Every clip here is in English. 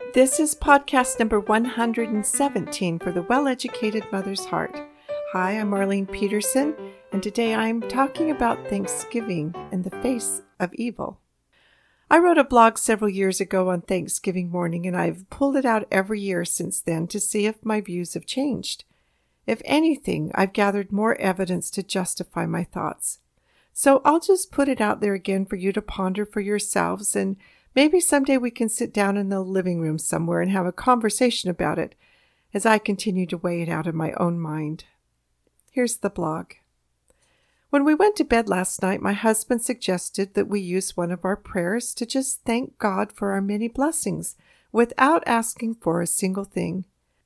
This is podcast number 117 for the Well-Educated Mother's Heart. Hi, I'm Marlene Peterson, and today I'm talking about Thanksgiving in the face of evil. I wrote a blog several years ago on Thanksgiving morning, and I've pulled it out every year since then to see if my views have changed. If anything, I've gathered more evidence to justify my thoughts. So I'll just put it out there again for you to ponder for yourselves, and maybe someday we can sit down in the living room somewhere and have a conversation about it as I continue to weigh it out in my own mind. Here's the blog. When we went to bed last night, my husband suggested that we use one of our prayers to just thank God for our many blessings without asking for a single thing.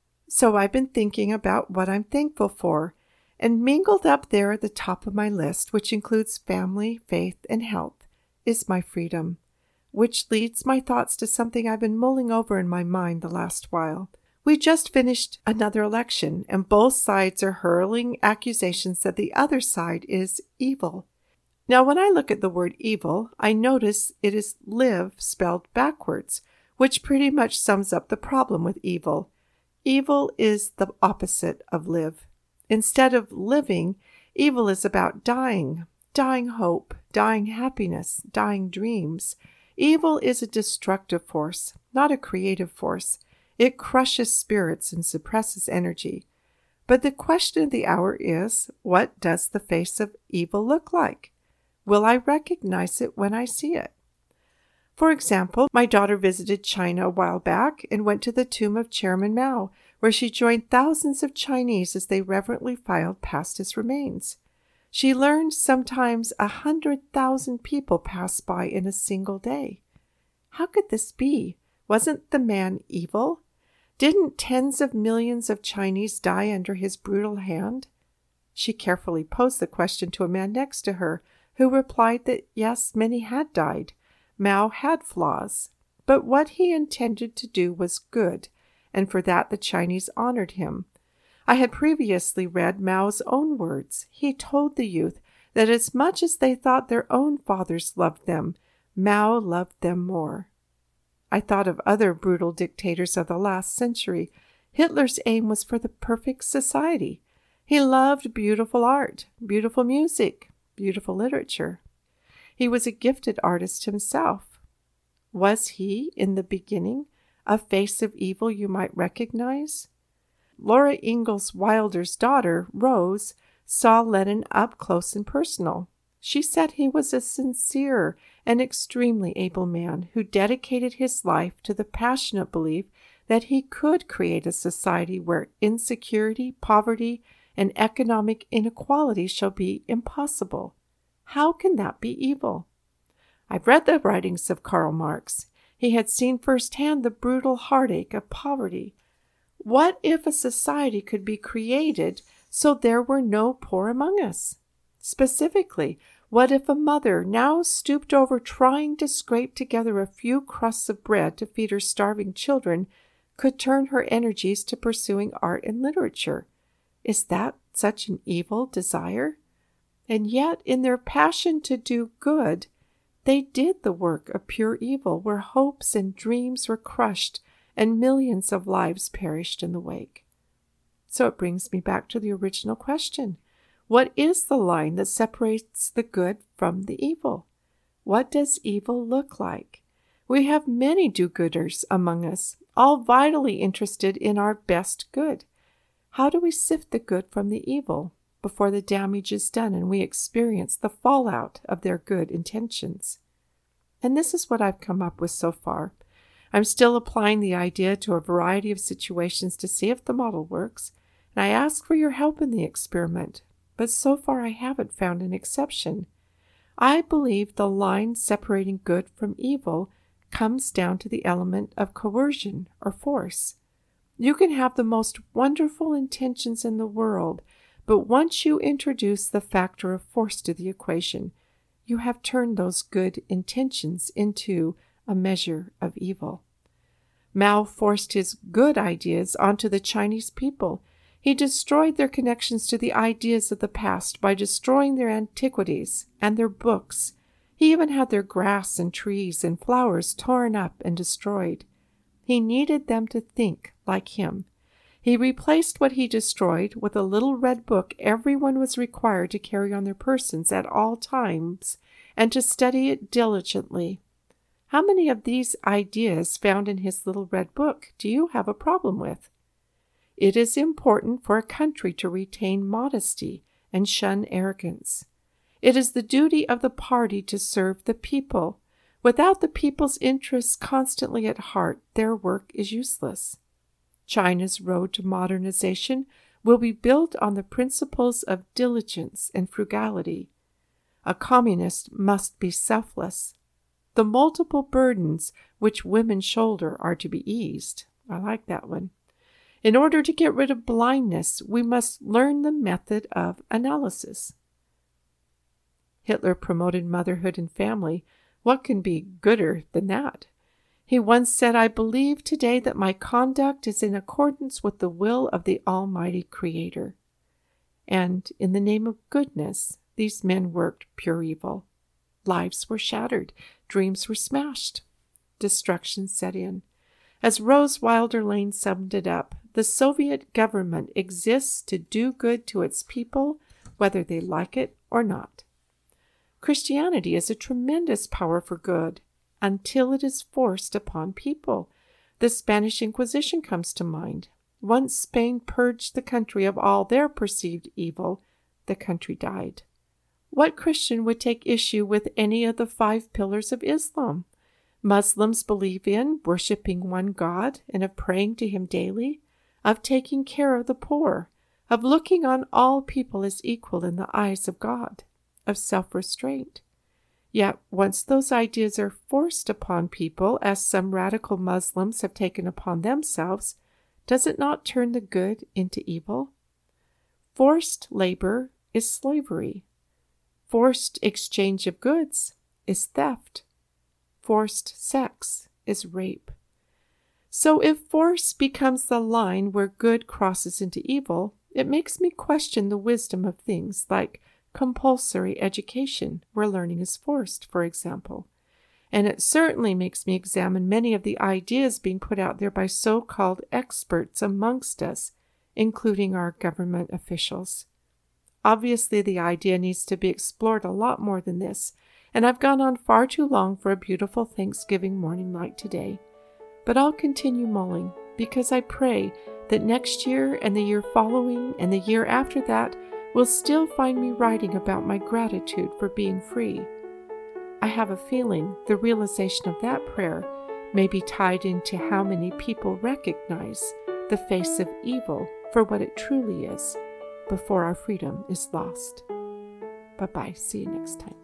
So I've been thinking about what I'm thankful for, and mingled up there at the top of my list, which includes family, faith, and health, is my freedom, which leads my thoughts to something I've been mulling over in my mind the last while. We just finished another election, and both sides are hurling accusations that the other side is evil. Now, when I look at the word evil, I notice it is live spelled backwards, which pretty much sums up the problem with evil. Evil is the opposite of live. Instead of living, evil is about dying hope, dying happiness, dying dreams. Evil is a destructive force, not a creative force. It crushes spirits and suppresses energy. But the question of the hour is, what does the face of evil look like? Will I recognize it when I see it? For example, my daughter visited China a while back and went to the tomb of Chairman Mao, where she joined thousands of Chinese as they reverently filed past his remains. She learned sometimes 100,000 people pass by in a single day. How could this be? Wasn't the man evil? Didn't tens of millions of Chinese die under his brutal hand? She carefully posed the question to a man next to her, who replied that yes, many had died. Mao had flaws, but what he intended to do was good, and for that the Chinese honored him. I had previously read Mao's own words. He told the youth that as much as they thought their own fathers loved them, Mao loved them more. I thought of other brutal dictators of the last century. Hitler's aim was for the perfect society. He loved beautiful art, beautiful music, beautiful literature. He was a gifted artist himself. Was he, in the beginning, a face of evil you might recognize? Laura Ingalls Wilder's daughter, Rose, saw Lenin up close and personal. She said he was a sincere and extremely able man who dedicated his life to the passionate belief that he could create a society where insecurity, poverty, and economic inequality shall be impossible. How can that be evil? I've read the writings of Karl Marx. He had seen firsthand the brutal heartache of poverty. What if a society could be created so there were no poor among us? Specifically, what if a mother, now stooped over trying to scrape together a few crusts of bread to feed her starving children, could turn her energies to pursuing art and literature? Is that such an evil desire? And yet, in their passion to do good, they did the work of pure evil, where hopes and dreams were crushed and millions of lives perished in the wake. So it brings me back to the original question. What is the line that separates the good from the evil? What does evil look like? We have many do-gooders among us, all vitally interested in our best good. How do we sift the good from the evil before the damage is done and we experience the fallout of their good intentions? And this is what I've come up with so far. I'm still applying the idea to a variety of situations to see if the model works, and I ask for your help in the experiment, but so far I haven't found an exception. I believe the line separating good from evil comes down to the element of coercion or force. You can have the most wonderful intentions in the world, but once you introduce the factor of force to the equation, you have turned those good intentions into a measure of evil. Mao forced his good ideas onto the Chinese people. He destroyed their connections to the ideas of the past by destroying their antiquities and their books. He even had their grass and trees and flowers torn up and destroyed. He needed them to think like him. He replaced what he destroyed with a little red book everyone was required to carry on their persons at all times and to study it diligently. How many of these ideas found in his little red book do you have a problem with? It is important for a country to retain modesty and shun arrogance. It is the duty of the party to serve the people. Without the people's interests constantly at heart, their work is useless. China's road to modernization will be built on the principles of diligence and frugality. A communist must be selfless. The multiple burdens which women shoulder are to be eased. I like that one. In order to get rid of blindness, we must learn the method of analysis. Hitler promoted motherhood and family. What can be gooder than that? He once said, "I believe today that my conduct is in accordance with the will of the Almighty Creator." And in the name of goodness, these men worked pure evil. Lives were shattered. Dreams were smashed. Destruction set in. As Rose Wilder Lane summed it up, the Soviet government exists to do good to its people, whether they like it or not. Christianity is a tremendous power for good until it is forced upon people. The Spanish Inquisition comes to mind. Once Spain purged the country of all their perceived evil, the country died. What Christian would take issue with any of the 5 pillars of Islam? Muslims believe in worshiping one God and of praying to him daily, of taking care of the poor, of looking on all people as equal in the eyes of God, of self-restraint. Yet once those ideas are forced upon people, as some radical Muslims have taken upon themselves, does it not turn the good into evil? Forced labor is slavery. Forced exchange of goods is theft. Forced sex is rape. So if force becomes the line where good crosses into evil, it makes me question the wisdom of things like compulsory education, where learning is forced, for example. And it certainly makes me examine many of the ideas being put out there by so-called experts amongst us, including our government officials. Obviously, the idea needs to be explored a lot more than this, and I've gone on far too long for a beautiful Thanksgiving morning like today. But I'll continue mulling, because I pray that next year and the year following and the year after that will still find me writing about my gratitude for being free. I have a feeling the realization of that prayer may be tied into how many people recognize the face of evil for what it truly is before our freedom is lost. Bye-bye. See you next time.